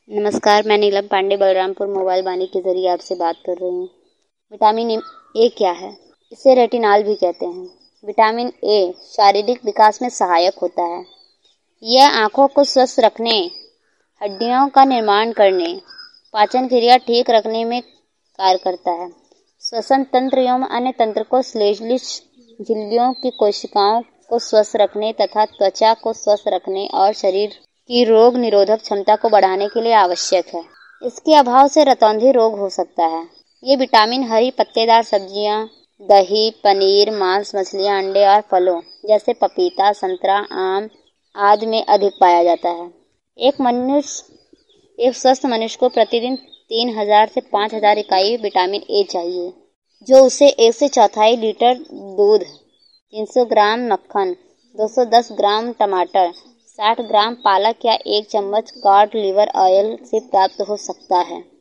नमस्कार, मैं नीलम पांडे बलरामपुर मोबाइल वाणी के जरिए आपसे बात कर रही हूँ। विटामिन ए क्या है? इसे रेटिनॉल भी कहते हैं। विटामिन ए शारीरिक विकास में सहायक होता है। यह आंखों को स्वस्थ रखने, हड्डियों का निर्माण करने, पाचन क्रिया ठीक रखने में कार्य करता है। श्वसन तंत्र एवं अन्य तंत्र को श्लेष्मल झिल्लियों की कोशिकाओं को स्वस्थ रखने तथा त्वचा को स्वस्थ रखने और शरीर की रोग निरोधक क्षमता को बढ़ाने के लिए आवश्यक है। इसके अभाव से रतौंधी रोग हो सकता है। ये विटामिन हरी पत्तेदार सब्जियां, दही, पनीर, मांस, मछलियां, अंडे और फलों जैसे पपीता, संतरा, आम आदि में अधिक पाया जाता है। एक स्वस्थ मनुष्य को प्रतिदिन 3000 से 5000 इकाई विटामिन ए चाहिए, जो उसे 1 से चौथाई लीटर दूध, 300 ग्राम मक्खन, 210 ग्राम टमाटर, 60 ग्राम पालक या 1 चम्मच कॉड लिवर ऑयल से प्राप्त हो सकता है।